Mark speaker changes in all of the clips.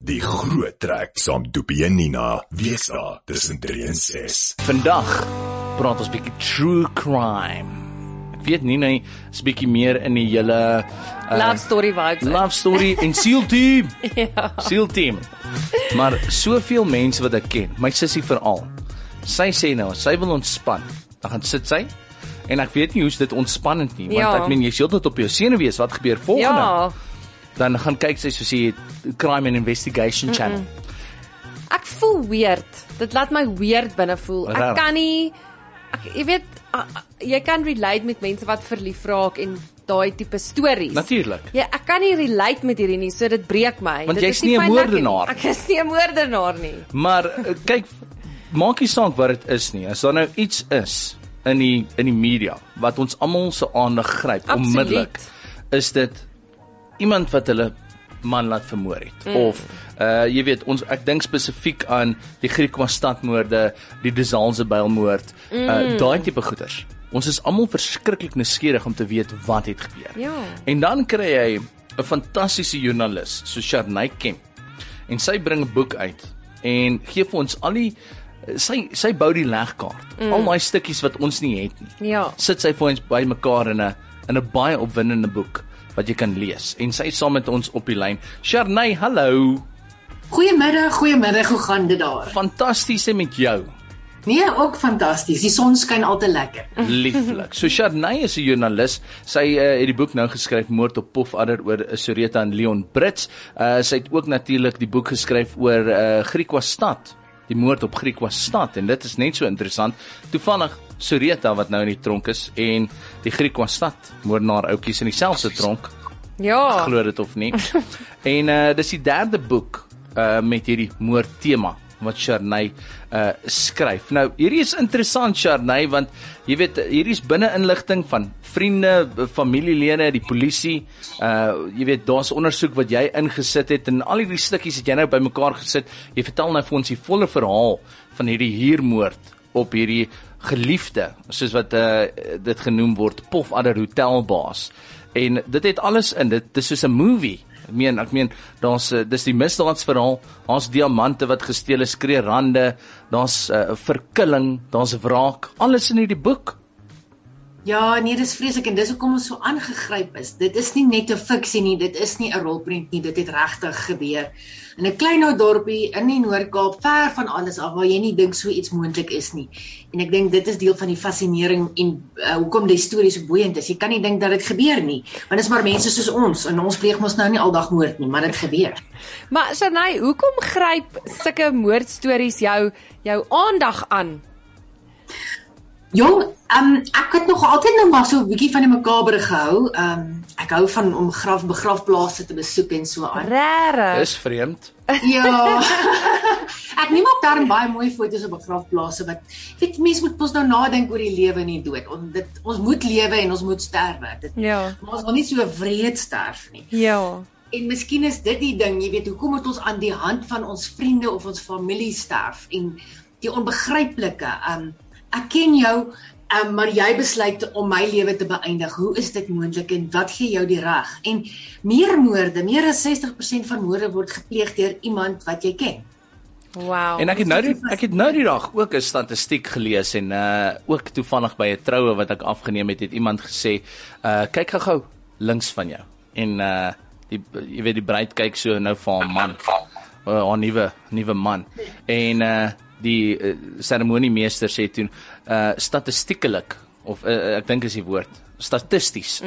Speaker 1: Die groot trek saam Doopie en Nina, weekdae tussen 3 en 6.
Speaker 2: Vandag praat ons bietjie true crime. Ek weet Nina is bietjie meer in die hele
Speaker 3: Love story vibes.
Speaker 2: Love story en SEAL team.
Speaker 3: Ja.
Speaker 2: SEAL team. Maar soveel mense wat ek ken, my sussie veral. Sy sê nou, sy wil ontspan. Dan gaan sit sy en ek weet nie hoe's dit ontspannend nie, want ek meen jy's heeltyd op jou senuwees, wat gebeur volgende?
Speaker 3: Ja.
Speaker 2: Dan gaan kyk sy soos die Crime and Investigation Channel.
Speaker 3: Ek voel weird. Dit laat my weird binne voel.
Speaker 2: Raar.
Speaker 3: Ek kan nie jy weet jy kan relate met mense wat verlief raak en daai tipe stories.
Speaker 2: Natuurlik.
Speaker 3: Ja, ek kan nie relate met hierdie nie, so dit breek my.
Speaker 2: Want
Speaker 3: Dit
Speaker 2: jy's
Speaker 3: is
Speaker 2: nie 'n
Speaker 3: fyn lekker nie.
Speaker 2: moordenaar.
Speaker 3: Ek is nie 'n moordenaar nie.
Speaker 2: Maar kyk, maak nie saak wat dit is nie. As daar nou iets is in die media wat ons almal se aandag gryp onmiddellik, is dit iemand wat hulle man laat vermoor het. Of jy weet, ek dink spesifiek aan die Griquas-stadmoorde, die Dzalze-Bijlmoord, daai tipe goeters. Ons is almal verskriklik nuuskierig om te weet wat het gebeur.
Speaker 3: Ja.
Speaker 2: En dan kry jy 'n fantastiese joernalis so Sharnay Kemp. En sy bring 'n boek uit en gee vir ons al die sy bou die legkaart. Al daai stukkies wat ons nie het nie.
Speaker 3: Ja.
Speaker 2: Sit sy vir ons bymekaar in 'n baie opwindende boek wat jy kan lees. En sy is saam met ons op die lyn. Sharnay, hallo.
Speaker 4: Goeiemiddag, hoe gaan dit daar?
Speaker 2: Fantasties met jou.
Speaker 4: Nee, ook fantasties. Die son skyn altyd lekker.
Speaker 2: Lieflik. So Sharnay is 'n joernalis. Sy het die boek nou geskryf Moord op Pofadder oor Soreta en Leon Brits. Sy het ook natuurlik die boek geskryf oor Griquas-stad. Die moord op Griquas-stad en dit is net so interessant. Toevallig Soreta wat nou in die tronk is en die Griquas-stad moordenaar ouetjies in dieselfde tronk.
Speaker 3: Ja.
Speaker 2: Glo dit of nie. En dis die derde boek met hierdie moordtema wat Sharnay skryf. Nou, hierdie is interessant Sharnay, want jy weet, hierdie is binne inligting van vriende, familielede, die polisie. Jy weet, daar's ondersoek wat jy ingesit het en al hierdie stukkies het jy nou bymekaar gesit. Jy vertel nou vir ons die volle verhaal van hierdie huurmoord op hierdie geliefde, soos wat dit genoem word, Pofadder hotelbaas. En dit het alles in, dit is soos 'n movie. Ek meen, dis die misdaadsverhaal, daar's diamante wat gesteel is, kreerande, daar's verkilling, daar's wraak, alles in hierdie boek.
Speaker 4: Ja, nee, dis vreeslik en dis hoekom ons so aangegryp is. Dit is nie net 'n fiksie nie, dit is nie 'n rolprent nie, dit het regtig gebeur. In 'n klein ou dorpie in die Noord-Kaap, ver van alles af waar jy nie dink so iets moontlik is nie. En ek dink dit is deel van die fascinering en hoekom die storie so boeiend is. Jy kan nie dink dat dit gebeur nie, want dit is maar mense soos ons en ons pleeg mos nou nie aldag moord nie, maar dit gebeur.
Speaker 3: Maar Sharnay, hoekom gryp sulke moordstories jou aandag aan?
Speaker 4: Jong, ek het nog altyd nou maar so 'n bietjie van die makabere gehou. Ek hou van om begrafplase te besoek en so aan.
Speaker 3: Rare.
Speaker 2: Dis vreemd.
Speaker 4: Ja. Ek neem ook daar baie mooi foto's op begrafplase wat weet mense moet mos nou nadink oor die lewe en die dood. Ons moet lewe en ons moet sterwe.
Speaker 3: Ja.
Speaker 4: Maar ons wil nie so wreed sterf nie.
Speaker 3: Ja.
Speaker 4: En miskien is dit die ding, jy weet, hoekom moet ons aan die hand van ons vriende of ons familie sterf en die onbegryplike. Ek ken jou, maar jy besluit om my lewe te beëindig. Hoe is dit moontlik en wat gee jou die reg? En meer as 60% van moorde word gepleeg deur iemand wat jy ken.
Speaker 3: Wow.
Speaker 2: En ek het nou die dag ook 'n statistiek gelees en ook toevallig by 'n troue wat ek afgeneem het iemand gesê, kyk gou links van jou. En jy weet die bruid kyk so nou vir haar man, haar nuwe man. En die seremoniemeester sê toe statistiekelik of ek dink is die woord statisties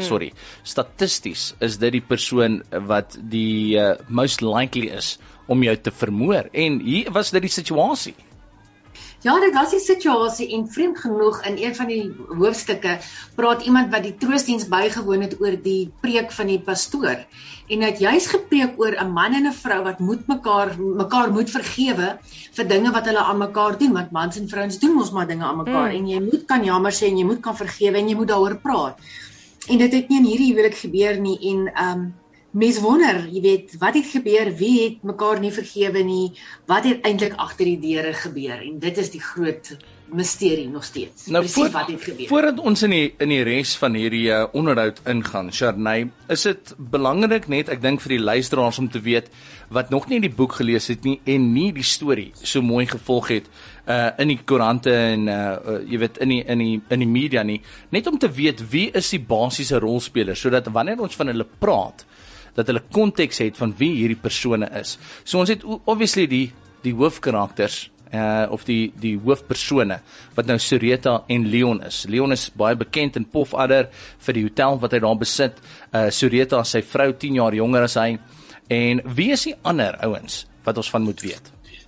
Speaker 2: is dit die persoon wat die most likely is om jou te vermoor en hier was dit die situasie.
Speaker 4: Ja, dit was die situasie en vreemd genoeg in een van die hoofstukke praat iemand wat die troostdiens bygewoon het oor die preek van die pastoor en hy het juis gepreek oor 'n man en 'n vrou wat mekaar moet vergewe vir dinge wat hulle aan mekaar doen, want mans en vrouens doen mos maar dinge aan mekaar en jy moet kan jammer sê en jy moet kan vergewe en jy moet daaroor praat. En dit het nie in hierdie huwelik gebeur nie en mens wonder, jy weet, wat het gebeur, wie het mekaar nie vergewe nie, wat het eintlik agter die deure gebeur, en dit is die groot misterie nog steeds.
Speaker 2: Nou,
Speaker 4: Presies wat het gebeur.
Speaker 2: Voordat ons in die res van hierdie onderhoud ingaan, Sharnay, is dit belangrik net, ek dink vir die luisteraars om te weet, wat nog nie die boek gelees het nie, en nie die storie so mooi gevolg het, in die koerante en, jy weet, in die media nie, net om te weet, wie is die basiese rolspelers, sodat wanneer ons van hulle praat, dat hulle konteks het van wie hierdie persone is. So ons het obviously die hoofkarakters, of die hoofpersone, wat nou Sureta en Leon is. Leon is baie bekend in Pofadder vir die hotel wat hy daar besit. Sureta, sy vrou, 10 jaar jonger as hy. En wie is die ander ouens wat ons van moet weet?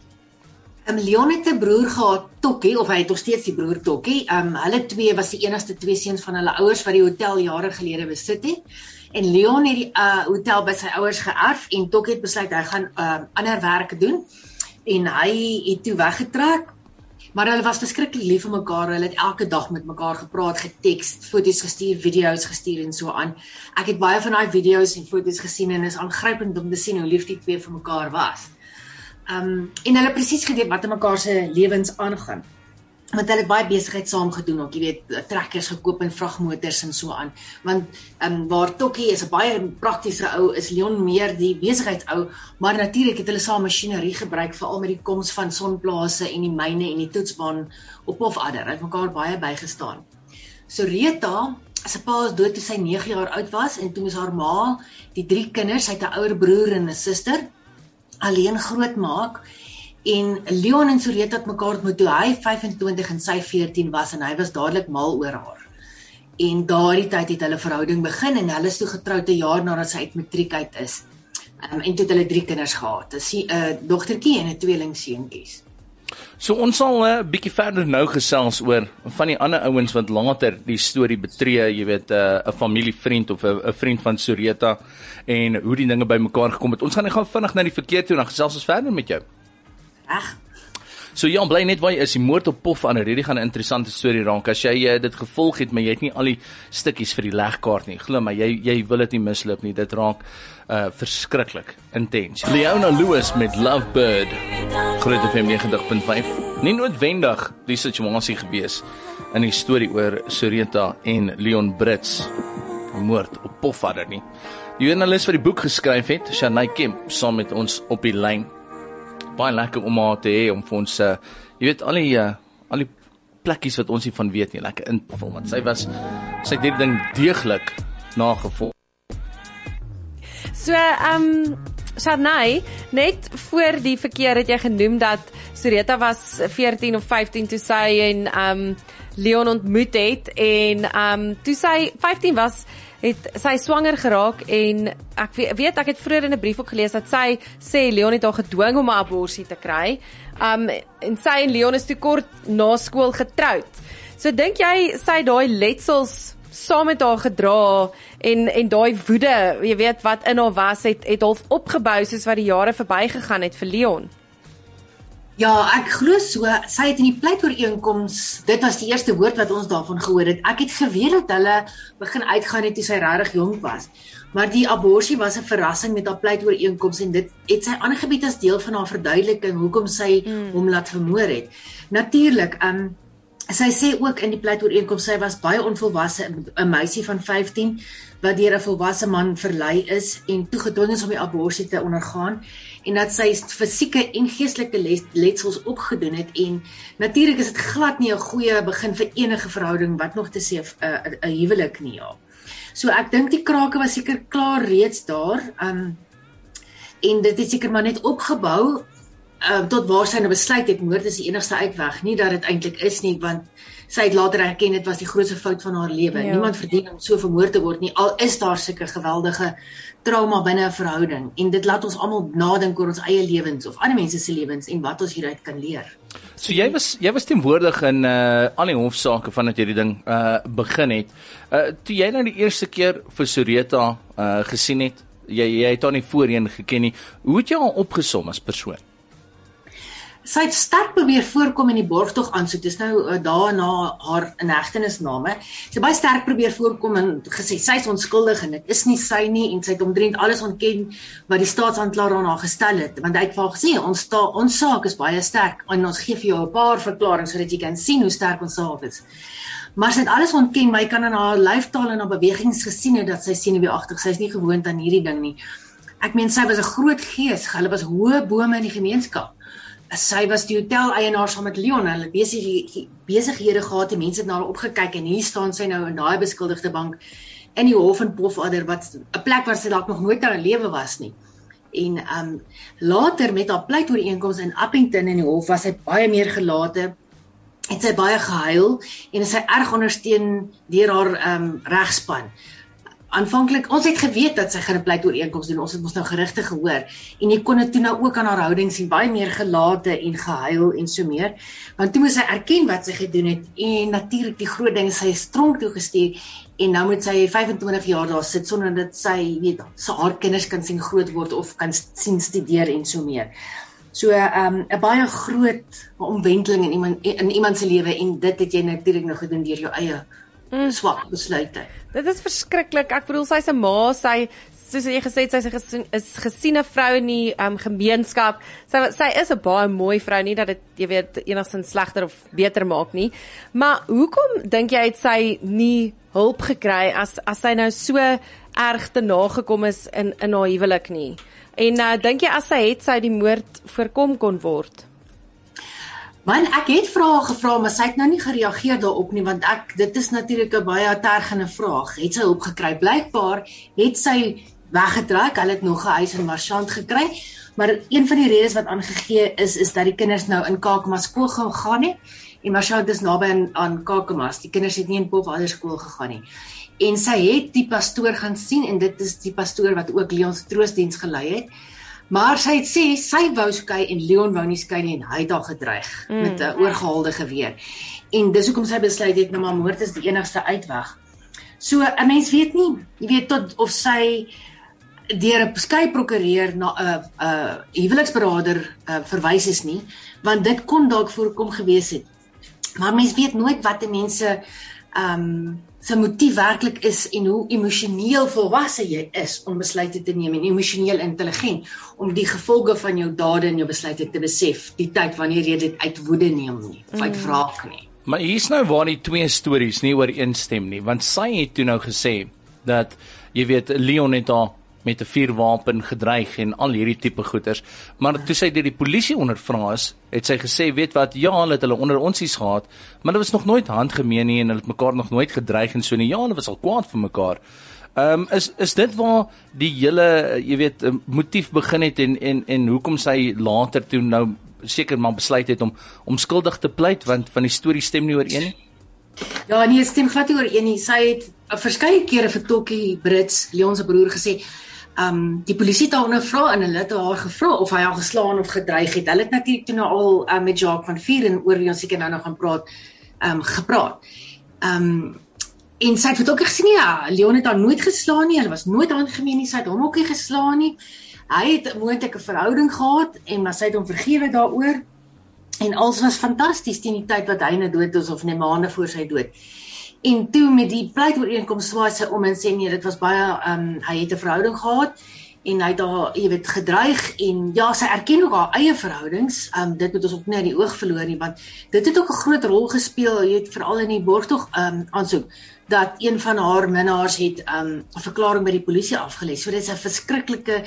Speaker 4: Leon het 'n broer gehad, Tokkie, of hy het nog steeds die broer Tokkie. Hulle twee was die enigste 2 seuns van hulle ouers wat die hotel jare gelede besit het. En Leon het die hotel by sy ouers geërf en Tokkie het besluit hy gaan ander werk doen. En hy het toe weggetrek, maar hulle was verskriklik lief vir mekaar, hulle het elke dag met mekaar gepraat, geteks, foto's gestuur, video's gestuur en so aan. Ek het baie van daai video's en foto's gesien en is aangrypend om te sien hoe lief die twee vir mekaar was. En hulle presies geweet wat in mekaar se lewens aangaan. Want hulle het baie besigheid saam gedoen ook, jy weet, trekkers gekoop en vragmotors en so aan. Want waar Tokkie is 'n baie praktiese ou, is Leon meer die besigheidsou, maar natuurlik het hulle saam masjinerie gebruik, veral met die koms van sonplase en die myne en die toetsbaan op Pofadder. Hulle het mekaar baie bygestaan. Sureta, sy pa is dood toe sy 9 jaar oud was en toe moes haar ma die 3 kinders, sy het 'n ouer broer en 'n suster, alleen grootmaak. En Leon en Sureta het mekaar ontmoet toe hy 25 en sy 14 was en hy was dadelik mal oor haar. En daardie tyd het hulle verhouding begin en hulle is toe getroud 'n jaar nadat sy uit matriek uit is. En toe het hulle 3 kinders gehad, 'n dogtertjie en 'n tweelingseentjies.
Speaker 2: So ons sal 'n bietjie verder nou gesels oor van die ander ouens wat later die storie betree, jy weet, 'n familievriend of 'n vriend van Sureta en hoe die dinge bymekaar gekom het. Ons gaan net gou vinnig na die verkeer toe en dan gesels ons verder met jou.
Speaker 4: Reg.
Speaker 2: So ja, bly net waar jy is, die moord op Pofadder, hierdie gaan 'n interessante storie raak. As jy dit gevolg het, maar jy het nie al die stukkies vir die legkaart nie. Glo my, jy wil dit nie misloop nie. Dit raak verskriklik intens. Leona Lewis met Lovebird. Groot FM 90.5. Nie noodwendig die situasie gewees in die storie oor Sureta en Leon Brits, moord op Pofadder nie. Die joernalis wat die boek geskryf het, Sharnay Kemp, saam met ons op die lyn. Baie lekker om haar te hê, om vir ons, jy weet, al die plekkies wat ons nie van weet nie, lekker in te vul, want sy het hierdie ding deeglik nagevolg.
Speaker 3: So, Sharnay, net voor die verkeer het jy genoem dat Sureta was 14 of 15 toe sy en Leon ontmoet het en toe sy 15 was, het sy swanger geraak en ek het vroeër in 'n brief ook gelees dat sy sê Leon het haar gedwing om 'n abortus te kry. En sy en Leon is toe kort na skool getroud. So dink jy sy daai letsels saam met haar gedra en daai woede, jy weet wat in haar was, het half opgebou soos wat die jare verbygegaan het vir Leon?
Speaker 4: Ja, ek glo so. Sy het in die pleitooreenkoms, dit was die eerste woord wat ons daarvan gehoor het. Ek het geweet dat hulle begin uitgaan het toe sy regtig jonk was. Maar die abortus was 'n verrassing met haar pleitooreenkoms en dit het sy aangebied as deel van haar verduideliking hoekom sy hom laat vermoor het. Natuurlik, sy sê ook in die pleitooreenkoms sy was baie onvolwasse, 'n meisie van 15 wat deur 'n volwasse man verlei is en toegedwing is om die abortus te ondergaan en dat sy fisieke en geestelike letsels opgedoen het en natuurlik is dit glad nie 'n goeie begin vir enige verhouding wat nog te sê 'n huwelik nie, ja. So ek dink die krake was seker klaar reeds daar en dit het seker maar net opgebou tot waar sy nou besluit het moord is die enigste uitweg, nie dat dit eintlik is nie, want sy het later erken dit was die grootste fout van haar lewe. Ja. Niemand verdien om so vermoord te word nie, al is daar sulke geweldige trauma binne 'n verhouding en dit laat ons almal nadink oor ons eie lewens of ander mense se lewens en wat ons hieruit kan leer.
Speaker 2: So jy was teenwoordig in al die hofsaake vandat jy die ding begin het. Toe jy nou die eerste keer vir Sureta gesien het, jy het haar nie voorheen geken nie. Hoe het jy haar opgesom as persoon?
Speaker 4: Sy het sterk probeer voorkom in die borgtog aansoek. Dis nou daar na haar inhegtenisname. Sy het baie sterk probeer voorkom en gesê sy is onskuldig en dit is nie sy nie en sy het omtrent alles ontken wat die staatsanklaer aan haar gestel het. Want hy het vir haar gesê ons saak is baie sterk en ons gee vir jou 'n paar verklaringe sodat jy kan sien hoe sterk ons saak is. Maar sy het alles ontken, maar jy kan aan haar lyfstaal en haar bewegings gesien het dat sy senuweeagtig, sy is nie gewoond aan hierdie ding nie. Ek meen sy was 'n groot gees, hulle was hoë bome in die gemeenskap. Sy was die hotel-eienaar saam met Leon, hulle besighede gehad, die mense het na haar opgekyk en hier staan sy nou in daai beskuldigde bank in die hof in Pofadder, wat 'n plek waar sy dalk nog nooit in haar lewe was nie. En later met haar pleitooreenkoms in Appington in die hof was sy baie meer gelate, het sy baie gehuil en sy erg ondersteun deur haar regspan. Aanvanklik, ons het geweet dat sy gaan 'n pleitooreenkoms doen, ons het mos nou gerugte gehoor, en jy kon dit toe nou ook aan haar houding sien, baie meer gelate en gehuil en so meer, want toe moes sy erken wat sy gedoen het, en natuurlik die groot ding, sy is tronk toe gestuur, en nou moet sy 25 jaar daar sit, sonder dat sy, weet, haar kinders kan sien groot word, of kan sien studeer en so meer. So, 'n baie groot omwenteling in iemand se lewe, en dit het jy natuurlik nou gedoen deur jou eie swak besluite.
Speaker 3: Dit is verskriklik. Ek bedoel, sy's 'n ma, sy, soos jy gesê het, sy's 'n gesiene vrou in die gemeenskap. Sy is 'n baie mooi vrou, nie dat dit, jy weet, enigstens slegter of beter maak nie. Maar hoekom dink jy het sy nie hulp gekry as sy nou so erg te nagekom is in haar huwelik nie? En dink jy as sy het, sy die moord voorkom kon word?
Speaker 4: Man, ek het vrae gevra, maar sy het nou nie gereageer daarop nie, want dit is natuurlik 'n baie tergende vraag. Het sy hulp gekry? Blykbaar het sy weggetrek, hulle het nog 'n huis in Marchant gekry, maar een van die redes wat aangegee is dat die kinders nou in Kakamas skool gegaan het, en Marchant is naby aan Kakamas, die kinders het nie in Pofadder skool gegaan nie. En sy het die pastoor gaan sien, en dit is die pastoor wat ook Leon se troostdiens gelei het, maar sy het sê, sy wou skei en Leon wou nie skei nie, en hy het haar gedreig met 'n oorgehaalde geweer. En dis hoekom sy besluit het, nou maar moord is die enigste uitweg. So, 'n mens weet nie, jy weet tot of sy deur 'n skei prokureur na 'n huweliksberader verwys is nie, want dit kon dalk voorkom gewees het. Maar mens weet nooit wat die mense sy motief werklik is en hoe emosioneel volwasse jy is om besluite te neem en emosioneel intelligent om die gevolge van jou dade en jou besluite te besef, die tyd wanneer jy dit uit woede neem nie, of uit wraak nie.
Speaker 2: Maar hier's nou waar die twee stories nie ooreenstem nie, want sy het toe nou gesê dat, jy weet, Leon het haar met 'n vuurwapen gedreig en al hierdie tipe goeters, maar toe sy deur die polisie ondervra is, het sy gesê, weet wat, ja, hulle het hulle onder onsies gehad, maar hulle was nog nooit handgemeen nie en hulle het mekaar nog nooit gedreig en so nie, ja, hulle was al kwaad vir mekaar. Is dit waar die hele, jy weet, motief begin het en hoekom sy later toe nou seker maar besluit het om skuldig te pleit, want van die storie stem nie ooreen nie?
Speaker 4: Ja, nee, stem glad nie ooreen nie. Sy het verskeie kere vir Tokkie Brits, Leon se broer, gesê, die polisie het haar ondervra en hulle het haar gevra of hy haar geslaan of gedreig het. Hulle het natuurlik toe nou al met Jacques van Vuuren, oor wie ons seker nou gaan praat, gepraat. En sy het vir Tokkie gesê, ja, Leon het haar nooit geslaan nie, hulle was nooit aangemeen nie, sy het hom ook nie geslaan nie. Hy het moontlik 'n verhouding gehad, maar sy het hom vergewe daaroor. En alles was fantasties teen die tyd wat hy nou dood is, of net maande voor sy dood. En toe met die pleitooreenkoms swaai sy om en sê nee, dit was baie, hy het 'n verhouding gehad, en hy het haar, jy weet, gedreig, en ja, sy erken ook haar eie verhoudings, dit moet ons ook nie in die oog verloor nie, want dit het ook 'n groot rol gespeel, jy weet, veral in die borgtog aansoek, dat een van haar minnaars het 'n verklaring by die polisie afgelê, so dit is 'n verskriklike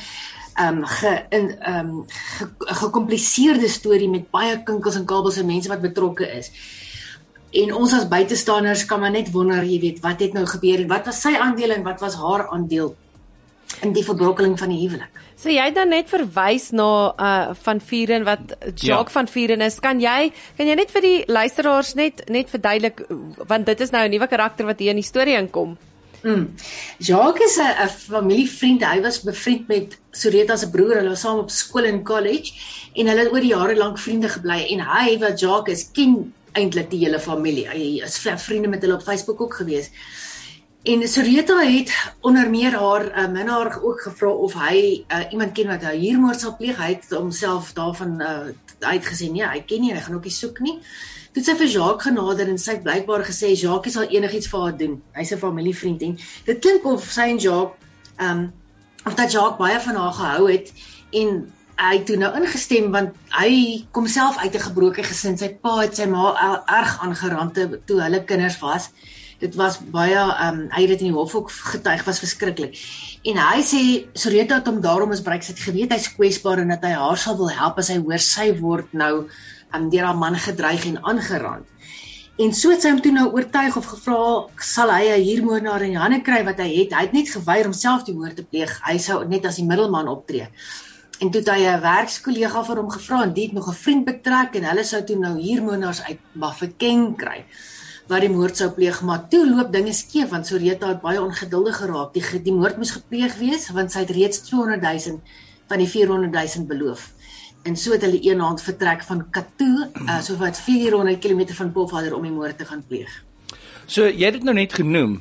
Speaker 4: gekompliseerde storie met baie kinkels en kabels en mense wat betrokke is. En ons as buitestanders kan maar net wonder, jy weet, wat het nou gebeur en wat was sy aandeel en wat was haar aandeel in die verbrokkeling van die huwelik.
Speaker 3: So jy het dan net verwys na Van Vuuren, wat Jacques Van Vuuren is. Kan jy net vir die luisteraars net verduidelik, want dit is nou 'n nuwe karakter wat hier in die storie inkom.
Speaker 4: Jacques is 'n familievriend, hy was bevriend met Soreta se broer, hulle was saam op skool en college, en hulle het oor die jare lank vriende gebly, en hy, wat Jacques is, ken eintlik die hele familie, hy is vriende met hulle op Facebook ook gewees. En Soreta het onder meer haar minnaar ook gevra of hy iemand ken wat 'n huurmoord sal pleeg. Hy het homself daarvan uitgesê, nee, hy ken nie, hy gaan ook nie soek nie. Toe sy vir Jacques genader en sy het blykbaar gesê Jacques sal enigiets vir haar doen. Hy's 'n familievriend en dit klink of sy en Jacques of dat Jacques baie van haar gehou het en hy het toe nou ingestem want hy kom self uit 'n gebroke gesin. Sy pa het sy ma erg aangerand toe hulle kinders was. Dit was baie hy het dit in die hof ook getuig, was verskriklik. En hy sê Soreta het hom daarom misbruik. Sy het geweet hy's kwesbaar en dat hy haar sal wil help as hy hoor sy word nou deur haar man gedreig en aangerand. En so het sy hom toe nou oortuig of gevra sal hy 'n huurmoordenaar in die hande kry wat hy het. Hy het net geweier om self die moord te pleeg. Hy sou net as die middelman optree. En toe het hy 'n werkskollega vir hom gevra en die het nog 'n vriend betrek en hulle sou toe nou huurmoordenaars uit Bafokeng kry wat die moord sou pleeg, maar toe loop dinge skeef want Soreta het baie ongeduldig geraak. Die moord moes gepleeg wees want sy het reeds 200 000 van die 400 000 beloof. En so het hulle eenaand vertrek van Katoo, so wat 400 km van Pofadder om die moord te gaan pleeg.
Speaker 2: So jy het dit nou net genoem.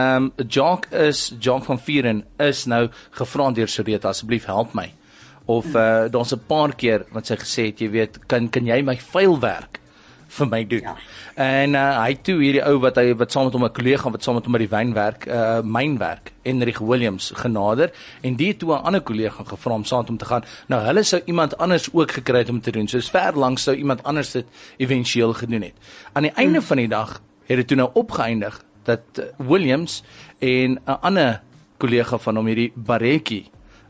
Speaker 2: Jacques van Vieren is nou gevra deur Soreta, asseblief help my. Of daar's 'n paar keer wat sy gesê het, jy weet, kan jy my vuilwerk vir my doen. Ja. En hy toe hierdie ou wat saam met hom 'n kollega wat saam met hom by die mynwerk Enrique Williams genader en die het toe 'n ander kollega gevra om saam met hom te gaan. Nou hulle sou iemand anders ook gekry het om te doen. So ver langs sou iemand anders dit éventueel gedoen het. Aan die einde van die dag het dit toe nou opgeëindig dat Williams en 'n ander kollega van hom hierdie Bareki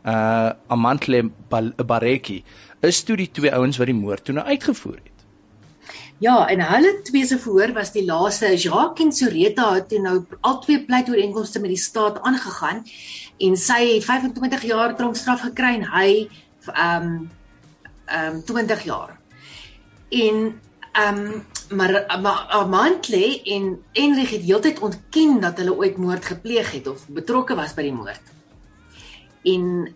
Speaker 2: Amantle Bareki is toe die twee ouens wat die moord toe nou uitgevoer het.
Speaker 4: Ja, en hulle twee se verhoor was die laaste. Jacques en Soreta het toe nou al twee pleitooreenkomste met die staat aangegaan en sy het 25 jaar tronkstraf gekry en hy 20 jaar. En maar Amantle en Enrique het heeltyd ontken dat hulle ooit moord gepleeg het of betrokke was by die moord. En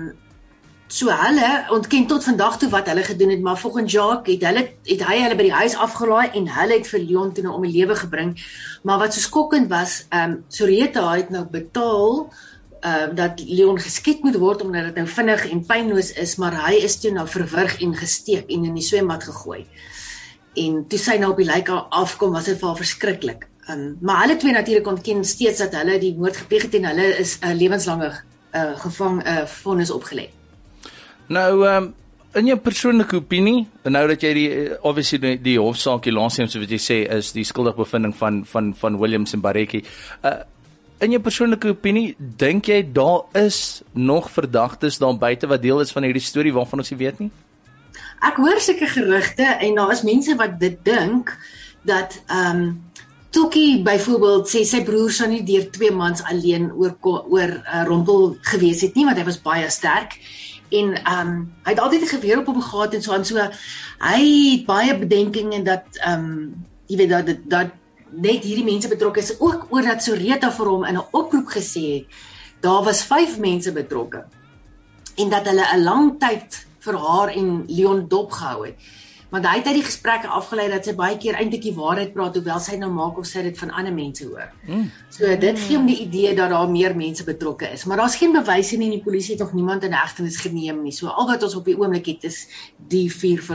Speaker 4: so hulle ontken tot vandag toe wat hulle gedoen het, maar volgens Jacques het hy hulle by die huis afgelaai en hulle het vir Leon toe nou om die lewe gebring. Maar wat so skokkend was, Soreta het nou betaal dat Leon geskiet moet word omdat dit nou vinnig en pynloos is, maar hy is toe nou verwrig en gesteek en in die swembad gegooi. En toe sy nou op die lijk afkom, was dit vir haar verskriklik. Maar hulle twee natuurlik ontken steeds dat hulle die moord gepleeg het en hulle is 'n lewenslange vonnis opgelê.
Speaker 2: Nou, in jou persoonlike opinie, nou dat jy obviously die hofsaak die laaste so wat jy sê is die skuldigbevinding van Williams en Bareki. In jou persoonlike opinie, dink jy daar is nog verdagtes daar buite wat deel is van hierdie storie waarvan ons nie weet nie?
Speaker 4: Ek hoor sulke gerugte en daar is mense wat dit dink dat Tokkie byvoorbeeld sê sy broer sou nie deur 2 mans alleen oor Rompel gewees het nie, want hy was baie sterk. En hy het altyd 'n geweer op hom gehad en so aan, so hy het baie bedenkinge dat jy weet dat net hierdie mense betrokke is, ook oor dat Soreta vir hom in 'n oproep gesê het daar was 5 mense betrokke en dat hulle 'n lang tyd vir haar en Leon dopgehou het. Want hy het uit die gesprekke afgelei dat sy baie keer eintlik die waarheid praat, hoewel sy nou maak of sy dit van ander mense hoor. So dit gee hom die idee dat daar meer mense betrokke is. Maar daar's geen bewyse nie en die polisie het nog niemand in hegtenis geneem nie. So al wat ons op die oomblik het is die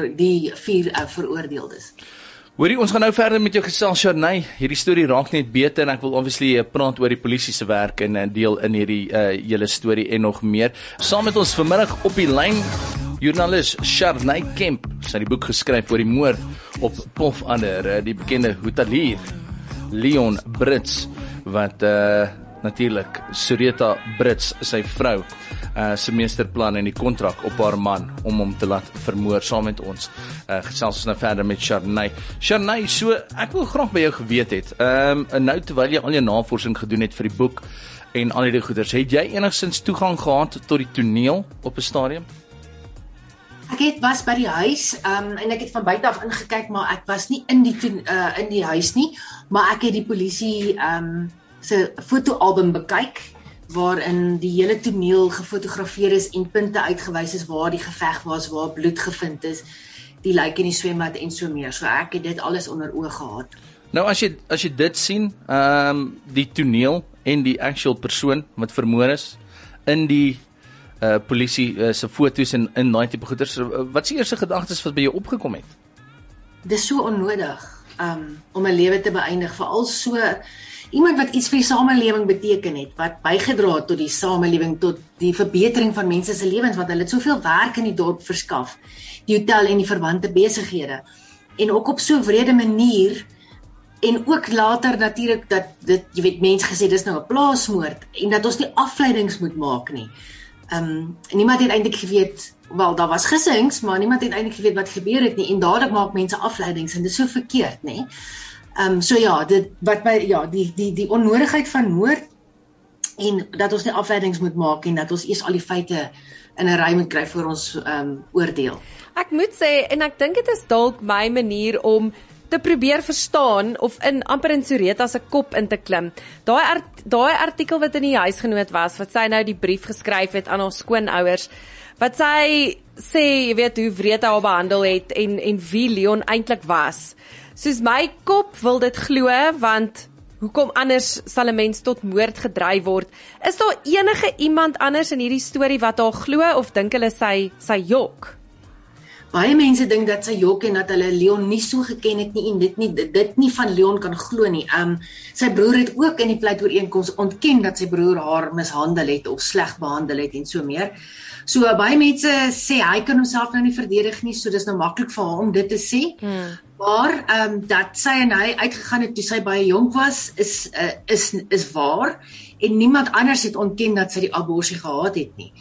Speaker 4: 4 veroordeeldes.
Speaker 2: Hoorie, ons gaan nou verder met jou gesels, Sharnay. Hierdie storie raak net beter en ek wil obviously praat oor die polisie se werk en deel in hierdie hele storie en nog meer. Saam met ons vanmiddag op die lyn joernalis Sharnay Kemp, sy het die boek geskryf oor die moord op Pofadder, die bekende hotelier Leon Brits, wat natuurlik Soreta Brits, sy vrou, se meesterplan en die kontrak op haar man om hom te laat vermoor. Saam met ons gesels ons nou verder met Sharnay. Sharnay, so ek wil graag by jou geweet het, nou terwyl jy al jou navorsing gedoen het vir die boek en al die goeders, het jy enigstens toegang gehad tot die toneel op 'n stadium?
Speaker 4: Ek was by die huis en ek het van buite af ingekyk, maar ek was nie in die huis nie, maar ek het die polisie se fotoalbum bekyk waarin die hele toneel gefotografeer is en punte uitgewys is waar die geveg was, waar bloed gevind is, die lijk in die swembad en so meer. So ek het dit alles onder oë gehad.
Speaker 2: Nou as jy dit sien, die toneel en die actual persoon wat vermoor is in die polisie se foto's en in daai tipe goeders. Wat is die eerste gedagtes wat by jou opgekom het?
Speaker 4: Dis so onnodig om 'n lewe te beëindig, veral so iemand wat iets vir die samelewing beteken het, wat bygedra het tot die samelewing, tot die verbetering van mense se lewens, wat hulle soveel werk in die dorp verskaf, die hotel en die verwante besighede, en ook op so 'n wrede manier, en ook later natuurlik dat dit, jy weet, mense gesê dis nou 'n plaasmoord, en dat ons nie afleidings moet maak nie. Niemand het eintlik geweet, wel, daar was gissings, maar niemand het eintlik geweet wat gebeur het nie, en dadelik maak mense afleidings, en dit is so verkeerd, nê. So ja, die onnodigheid van moord, en dat ons nie afleidings moet maak, en dat ons eers al die feite in 'n ry moet kry voor ons oordeel.
Speaker 3: Ek moet sê, en ek dink dit is dalk my manier om te probeer verstaan, of amper in Soreta se kop in te klim. Daai artikel wat in die huisgenoot was, wat sy nou die brief geskryf het aan haar skoonouers, wat sy sê, jy weet, hoe wreed hy haar behandel het, en wie Leon eintlik was. Soos my kop wil dit glo, want hoekom anders sal 'n mens tot moord gedryf word? Is daar enige iemand anders in hierdie storie wat haar glo, of dink hulle sy jok?
Speaker 4: Baie mense dink dat sy jok en dat hulle Leon nie so geken het nie, en dit nie van Leon kan glo nie. Sy broer het ook in die pleitooreenkoms ontken dat sy broer haar mishandel het of sleg behandel het en so meer. So baie mense sê hy kan homself nou nie verdedig nie, so dis nou maklik vir haar om dit te sê. Maar dat sy en hy uitgegaan het toe sy baie jonk was, is waar, en niemand anders het ontken dat sy die abortus gehad het nie.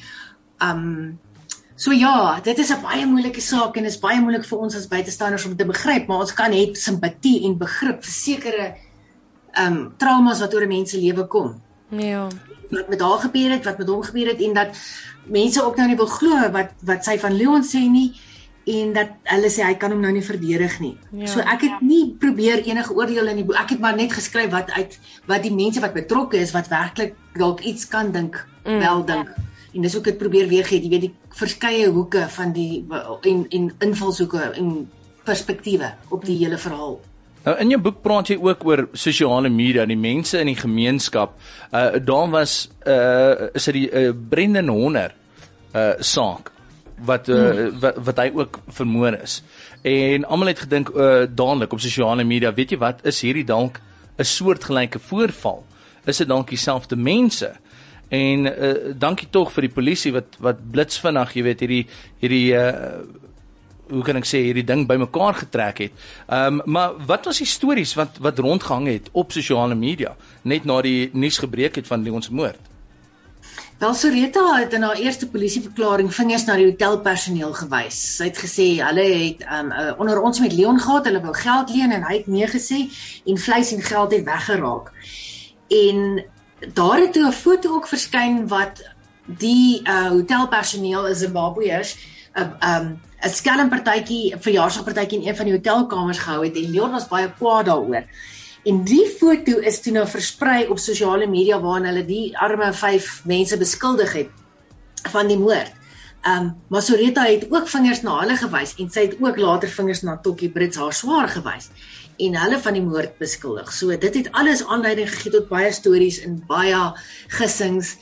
Speaker 4: So ja, dit is 'n baie moeilike saak, en is baie moeilik vir ons as buitestanders om te begryp, maar ons kan het simpatie en begrip vir sekere traumas wat oor 'n mens se lewe kom.
Speaker 3: Ja.
Speaker 4: Wat met haar gebeur het, wat met hom gebeur het, en dat mense ook nou nie wil glo wat sy van Leon sê nie, en dat hulle sê hy kan hom nou nie verdedig nie.
Speaker 3: Ja.
Speaker 4: So ek het nie probeer enige oordeel in die boek, ek het maar net geskryf wat die mense wat betrokke is, wat werklik dalk iets kan dink, wel dink. En dis ook het probeer weergee, jy weet, die verskeie hoeke van die en invalshoeke en perspektiewe op die hele verhaal.
Speaker 2: Nou in jou boek praat jy ook oor sosiale media, die mense in die gemeenskap. Daar was is dit die Brendan Horner saak wat hy ook vermoor is. En almal het gedink dadelik op sosiale media, weet jy wat, is hierdie dalk 'n soortgelyke voorval? Is dit dalk dieselfde mense? En dankie tog vir die polisie wat blitsvinnig, jy weet, hierdie hoe kan ek sê, hierdie ding bymekaar getrek het. Maar wat was die stories wat rondgehang het op sosiale media net na die nuus gebreek het van Leon se moord?
Speaker 4: Wel, Soreta het in haar eerste polisieverklaring vingers na die hotelpersoneel gewys. Sy het gesê hulle het onder ons met Leon gehad, hulle wou geld leen en hy het nee gesê, en vleis en geld het weggeraak. En daar het toe 'n foto ook verskyn wat die hotelpersoneel is Zimbabweërs 'n skelmpartytjie, 'n verjaarsdagpartytjie in een van die hotelkamers gehou het, en Leon was baie kwaad daaroor. En die foto is toe nou versprei op sosiale media waarin hulle die arme 5 mense beskuldig het van die moord. Maar Soreta het ook vingers na hulle gewys, en sy het ook later vingers na Tokkie Brits, haar swaar, gewys, en hulle van die moord beskuldig. So dit het alles aanleiding gegee tot baie stories en baie gissings,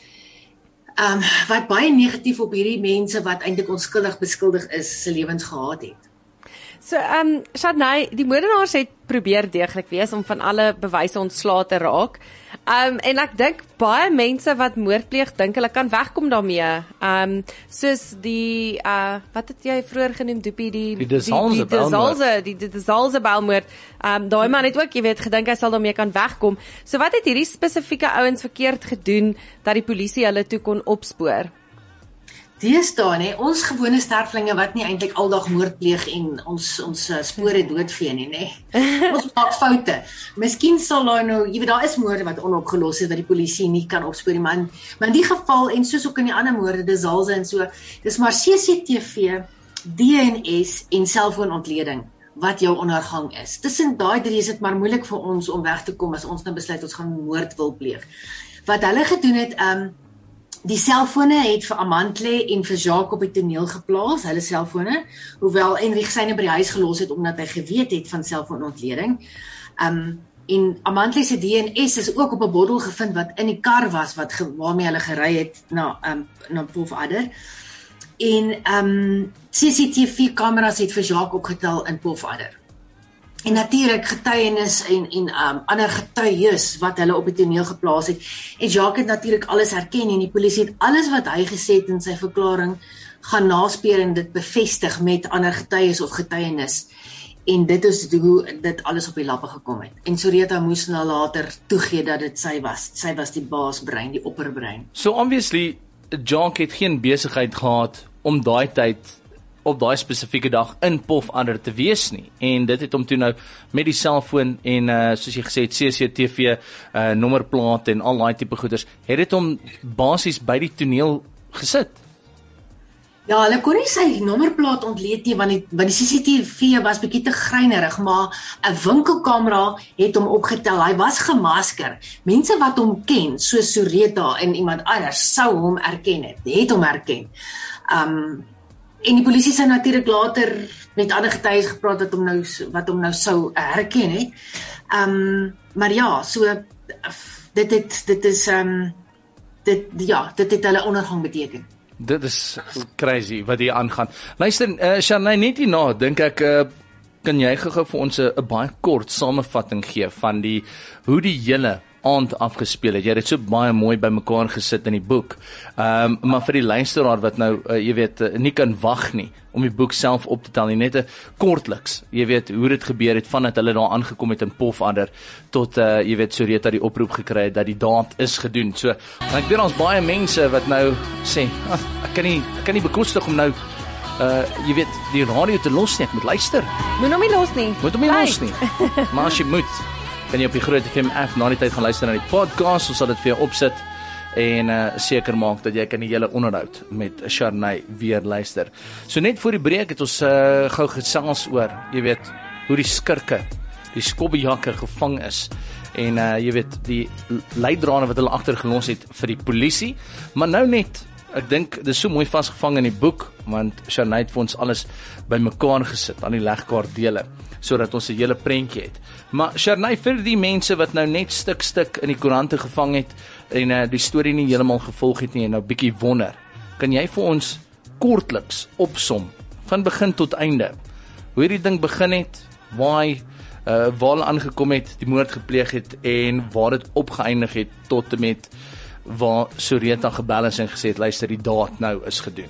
Speaker 4: wat baie negatief op hierdie mense wat eintlik onskuldig beskuldig is, se lewens gehad het.
Speaker 3: So, Shadnay, die moordenaars het probeer deeglik wees om van alle bewyse ontslae te raak. En ek dink baie mense wat moord pleeg, dink hulle kan wegkom daarmee. Soos die wat het jy vroeër genoem, Doopie, die De Zalze Bijlmoord. Daai man het ook, jy weet, gedink hy sal daarmee kan wegkom. So wat het hierdie spesifieke ouens verkeerd gedoen dat die polisie hulle toe kon opspoor?
Speaker 4: Deesdae, ons gewone sterflinge wat nie eintlik aldag moord pleeg en ons spore doodvee nie, Ons maak foute. Miskien sal daar nou, jy weet, daar is moorde wat onopgelos is wat die polisie nie kan opspoor nie, maar in die geval en soos ook in die ander moorde, De Zalze en so, dis maar CCTV, DNS en selfoonontleding wat jou ondergang is. Tussen daai drie is dit maar moeilik vir ons om weg te kom as ons nou besluit ons gaan moord wil pleeg. Wat hulle gedoen het, die selfone het vir Amantle en vir Jacques op die toneel geplaas, hulle selfone, hoewel Enrique syne by die huis gelos het omdat hy geweet het van selfoonontleding. En Amantli se DNS is ook op 'n bottel gevind wat in die kar was waarmee hulle gery het na Pofadder. En CCTV-kameras het vir Jacques opgetel in Pofadder. En natuurlik getuienis en ander getuies wat hulle op die toneel geplaas het. En Jacques het natuurlik alles herken en die polisie het alles wat hy gesê het in sy verklaring gaan naspeur en dit bevestig met ander getuies of getuienis. En dit is hoe dit alles op die lappe gekom het. En Soreta moes nou later toegee dat dit sy was. Sy was die baasbrein, die opperbrein.
Speaker 2: So obviously, Jacques het geen besigheid gehad om daai tyd op daai spesifieke dag in Pofadder te wees nie. En dit het hom toe nou met die selfoon en soos jy gesê het, CCTV, nommerplaat en al daai tipe goeders, het dit hom basies by die toneel gesit.
Speaker 4: Ja, hulle kon nie sy nommerplaat ontleed nie, want die CCTV was bietjie te greinerig, maar 'n winkelkamera het hom opgetel. Hy was gemasker. Mense wat hom ken, soos Soreta en iemand anders, sou hom erken het hom erken. En die polisie sou natuurlik later met ander getuies gepraat wat hom nou sou herken het. Maar ja, so dit het hulle ondergang beteken.
Speaker 2: Dit is crazy wat hier aangaan. Luister, Sharnay, net hierna dink ek kan jy gou vir ons 'n baie kort samevatting gee van hoe die hele aand afgespeel het. Jy het dit so baie mooi bymekaar gesit in die boek. Maar vir die luisteraar wat nou jy weet nie kan wag nie om die boek self op te tel nie, net 'n kortliks, jy weet hoe dit gebeur het vandat hulle daar aangekom het in Pofadder tot jy weet Soreta die oproep gekry het dat die daad is gedoen. So ek weet ons baie mense wat nou sê, ek kan nie bekostig om nou jy weet die radio te los nie, ek moet luister.
Speaker 3: Moet hom nie los nie.
Speaker 2: Moet hom nie los nie. Maar as jy moet, kan jy op die Groot FM app na die tyd gaan luister na die podcast, ons sal dit vir jou opsit en seker maak dat jy kan die hele onderhoud met Sharnay weer luister. So net voor die breek het ons gou gesels oor, jy weet, hoe die skurke, die skobbejakke gevang is en jy weet die leidrade wat hulle agtergelos het vir die polisie, maar nou net ek dink dis so mooi vasgevang in die boek want Sharnay het vir ons alles bymekaar gesit aan die legkaartdele sodat ons 'n hele prentjie het. Maar Sharnay, vir die mense wat nou net stuk in die koerante gevang het en die storie nie heeltemal gevolg het nie en nou bietjie wonder, kan jy vir ons kortliks opsom van begin tot einde hoe hierdie ding begin het, waar hulle aangekom het, die moord gepleeg het en waar dit opgeëindig het tot en met waar Soreta gebel is en gesê het, luister, die daad nou is gedoen.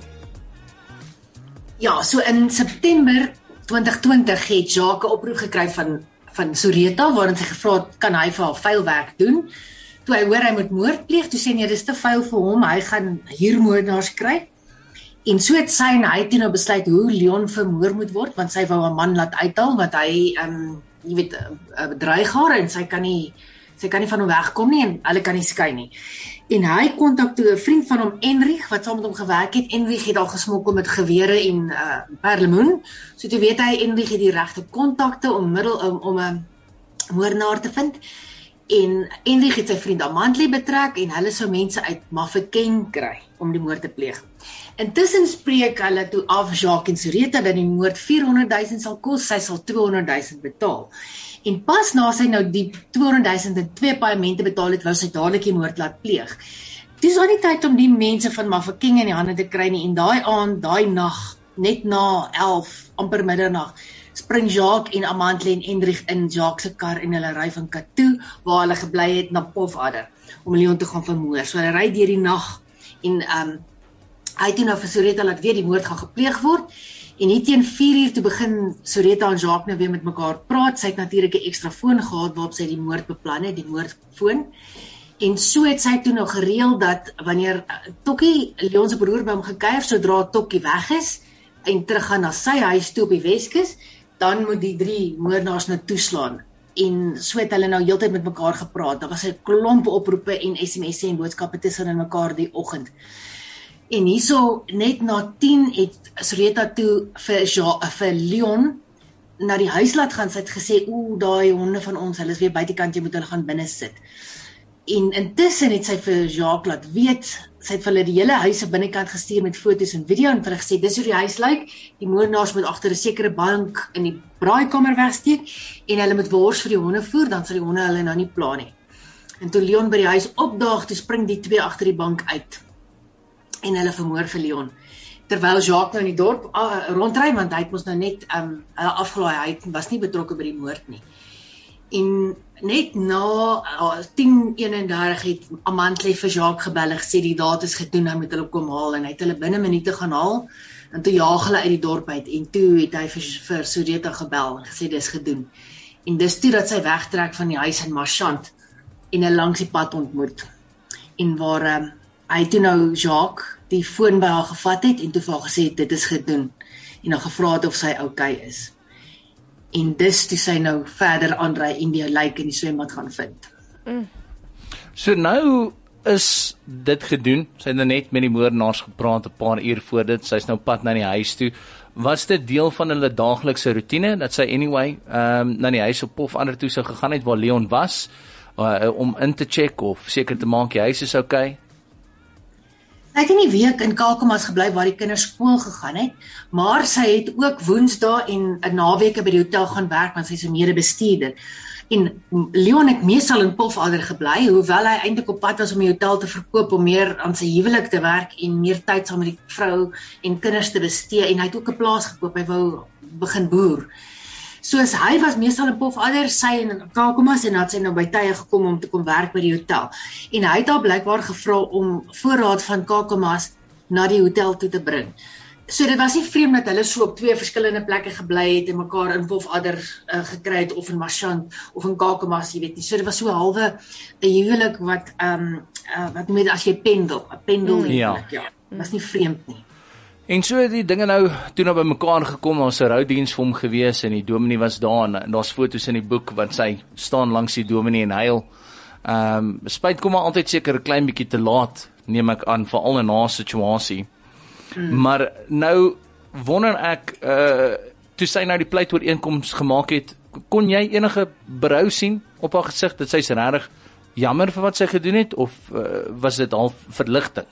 Speaker 4: Ja, so in September 2020 het Jacques 'n oproep gekry van Soreta waarin sy gevra het, kan hy vir haar vuilwerk doen. Toe hy hoor hy moet moord pleeg, toe sê nee, dis te vuil vir hom, hy gaan huurmoordenaars kry. En so het sy en hy toe nou besluit hoe Leon vermoor moet word, want sy wou 'n man laat uithaal wat hy jy weet bedreig haar en sy kan nie van hom wegkom nie en hulle kan nie skei nie. En hy kontak toe 'n vriend van hom, Enrich, wat saam met hom gewerk het. Enrich het al gesmokkel met gewere en perlemoen. So toe weet hy Enrich het die regte kontakte om 'n moordenaar te vind. En Enrich het sy vriend Amantli betrek en hulle sou mense uit Mafeking kry om die moord te pleeg. Intussen spreek hulle toe af Jacques en Soreta dat die moord 400,000 sal kos, sy sal 200,000 betaal. En pas na sy nou die 200,000 in 2 paemente betaal het, wou sy dadelik die moord laat pleeg. Dis al nie tyd om die mense van Mafeking in die hande te kry nie en daai aand, daai nag, net na 11, amper middernag, spring Jacques en Amantli en Enrich in Jacques se kar en hulle ry van Katoo, waar hulle gebly het, na Pofadder, om Leon te gaan vermoor. So hulle ry deur die nag en hy het toe nou vir Soreta laat weet die moord gaan gepleeg word. En hier teen 4 uur toe begin Soreta en Jacques nou weer met mekaar praat. Sy het natuurlik 'n ekstra foon gehad waarop sy die moord beplan het, die moordfoon. En so het sy toe nou gereël dat wanneer Tokkie, Leon se broer, by hom gekuier, sodra Tokkie weg is en teruggaan na sy huis toe op die Weskus, dan moet die 3 moordenaars nou toeslaan. En so het hulle nou heeltyd met mekaar gepraat. Daar was 'n klomp oproepe en SMS'e en boodskappe tussen mekaar die oggend. En hierso net na 10 het Soreta toe vir Leon na die huis laat gaan. Sy het gesê, daai honde van ons, hulle is weer buitekant, jy moet hulle gaan binne sit. En intussen het sy vir Jacques laat weet, sy het vir hulle die hele huis aan binnekant gestuur met foto's en video en vir hulle gesê, dis hoe die huis lyk, die moordenaars moet agter 'n sekere bank in die braaikamer wegsteek en hulle moet wors vir die honde voer, dan sal die honde hulle nou nie pla nie. En toe Leon by die huis opdaag, toe spring die twee agter die bank uit en hulle vermoor vir Leon. Terwyl Jacques nou in die dorp rondry, want hy het mos nou net afgelaai, hy was nie betrokke by die moord nie. En net na 10:31 het Amantley vir Jacques gebel en gesê die daad is gedoen, hy moet hulle kom haal en hy het hulle binne minute gaan haal en toe jaag hulle uit die dorp uit en toe het hy vir Sureta gebel en gesê dis gedoen. En dis toe dat sy wegtrek van die huis in Marchant en hulle langs die pad ontmoet. En waar hy toe nou Jacques die foon by haar gevat het en toe vir haar gesê dit is gedoen en dan gevra het of sy okay is. En dis toe sy nou verder aanry en die lijk in die swembad gaan vind.
Speaker 2: So nou is dit gedoen. Sy het net met die moordenaars gepraat 'n paar uur voor dit. Sy's nou pad na die huis toe. Was dit deel van hulle daaglikse roetine dat sy anyway na die huis op Pofadder toe sou gegaan het waar Leon was om in te check of seker te maak die huis is okay?
Speaker 4: Sy het in die week in Kakamas gebly waar die kinders skool gegaan het, maar sy het ook Woensdae en 'n naweke by die hotel gaan werk want sy is 'n mede-bestuurder. En Leon het meestal in Pofadder gebly, hoewel hy eintlik op pad was om die hotel te verkoop om meer aan sy huwelik te werk en meer tyd saam met die vrou en kinders te bestee en hy het ook 'n plaas gekoop, hy wou begin boer. Soos hy was meestal in Pofadder, sy in Kakamas en dan het sy nou by tye gekom om te kom werk by die hotel. En hy het haar blykbaar gevra om voorraad van Kakamas na die hotel toe te bring. So dit was nie vreemd dat hulle so op twee verskillende plekke gebly het en mekaar in Pofadder gekry het of in Marchant of in Kakamas, jy weet nie. So dit was so halwe 'n huwelik wat wat noem jy as jy pendel, 'n pendel huwelik, ja. Was nie vreemd nie.
Speaker 2: En so het die dinge nou toe nou by mekaar gekom, daar was 'n roudiens vir hom gewees en die dominee was daar en daar's foto's in die boek wat sy staan langs die dominee en huil. Spyt kom maar altyd seker 'n klein bietjie te laat, neem ek aan, veral in haar situasie. Maar nou wonder ek, toe sy nou die pleitooreenkoms gemaak het, kon jy enige berou sien op haar gesig dat sy's regtig jammer vir wat sy gedoen het of was dit al verligting?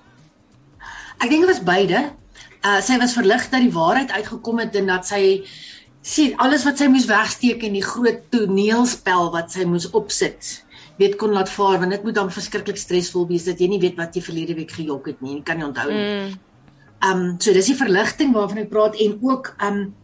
Speaker 4: Ek dink dit was beide. Sy was verlig dat die waarheid uitgekom het en dat sy sien alles wat sy moes wegsteek in die groot toneelspel wat sy moes opsit, weet kon laat vaar, want dit moet dan verskriklik stresvol wees dat jy nie weet wat jy verlede week gejok het nie, jy kan nie onthou nie. So dis die verligting waarvan ek praat en ook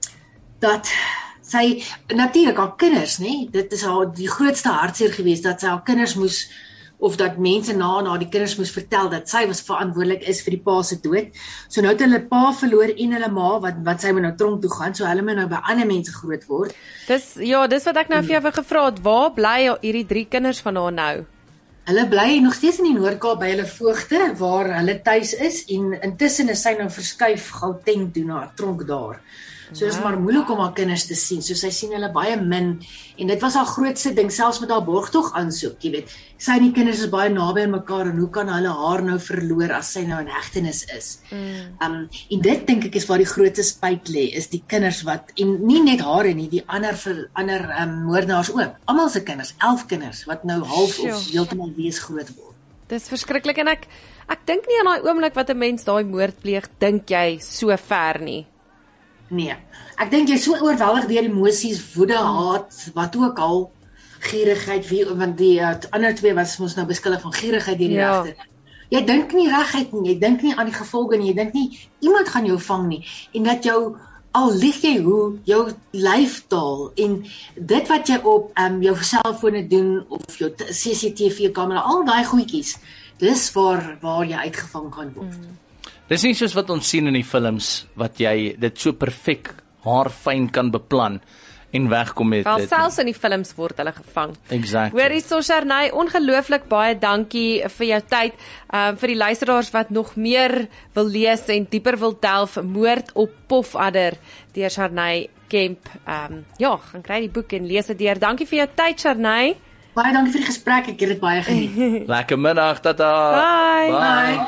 Speaker 4: dat sy natuurlik haar kinders, nê, dit is haar die grootste hartseer geweest dat sy haar kinders moes of dat mense na die kinders moes vertel dat sy was verantwoordelik is vir die pa se dood. So nou het hulle pa verloor en hulle ma wat sy moet nou tronk toe gaan, so hulle moet nou by ander mense groot word.
Speaker 3: Dis wat ek nou vir jou gevra het, waar bly hierdie 3 kinders van haar nou?
Speaker 4: Hulle bly nog steeds in die Noord-Kaap by hulle voogte waar hulle tuis is en intussen is sy nou verskuif Gauteng toe na 'n tronk daar. So dit is maar moeilik om haar kinders te sien. So sy sien hulle baie min en dit was haar grootste ding selfs met haar borgtog aansoek, jy weet. Sy en die kinders is baie naby aan mekaar en hoe kan hulle haar nou verloor as sy nou in hegtenis is? En dit dink ek is waar die grootste spyt lê, is die kinders wat en nie net haar nie, die ander moordenaars ook. Almal se kinders, 11 kinders wat nou half of heeltemal wees groot word.
Speaker 3: Dis verskriklik en ek dink nie aan daai oomblik wat 'n mens daai moord pleeg, dink jy so ver nie.
Speaker 4: Nee, ek dink jy is so oorweldig deur emosies, woede, haat, wat ook al, gierigheid, want die ander twee was mos nou beskuldig van gierigheid deur die regter. Jy dink nie regheid nie, jy dink nie aan die gevolge nie, jy dink nie iemand gaan jou vang nie en dat al lieg jy hoe jou lyftaal en dit wat jy op jou selfone doen of jou CCTV kamera, al daai goedjies, dis waar jy uitgevang gaan word.
Speaker 2: Dis nie soos wat ons sien in die films, wat jy dit so perfek haarfyn kan beplan en wegkom met
Speaker 3: dit. Selfs in die films word hulle gevang.
Speaker 2: Exactly.
Speaker 3: Hoorie Shernay, ongelooflik baie dankie vir jou tyd. Vir die luisteraars wat nog meer wil lees en dieper wil delf, Moord op Pofadder deur Shernay Kemp. Gaan kry die boek en lees dit deur. Dankie vir jou tyd, Shernay.
Speaker 4: Baie dankie vir die gesprek, ek het dit baie geniet.
Speaker 2: Lekker middag, tata.
Speaker 3: Bye.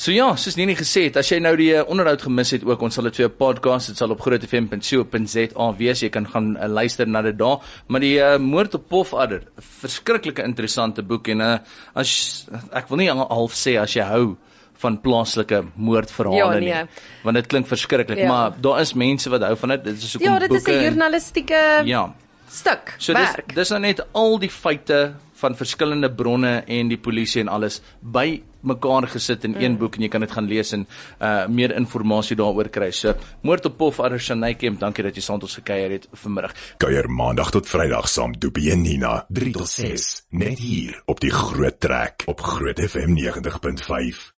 Speaker 2: So ja, soos Nini gesê het, as jy nou die onderhoud gemis het ook, ons sal dit vir 'n podcast, dit sal op grootfm.co.za wees, jy kan gaan luister na dit daar, maar die Moord op Pofadder, verskriklike interessante boek, en ek wil nie half sê as jy hou van plaaslike moordverhale nie, want dit klink verskriklik, maar daar is mense wat hou van dit is
Speaker 3: ja, dit is 'n journalistieke stuk,
Speaker 2: so
Speaker 3: werk.
Speaker 2: Dis nou net al die feite van verskillende bronne en die polisie en alles by mekaar gesit in een boek, en jy kan dit gaan lees en meer inligting daaroor kry. So, Moord op Pofadder, Shanay Kemp, dankie dat jy saam met ons gekuier het vanmiddag.
Speaker 1: Kuier maandag tot Vrydag saam Doopie en Nina, 3 tot 6, net hier op die Groot Trek op Groot FM 90.5.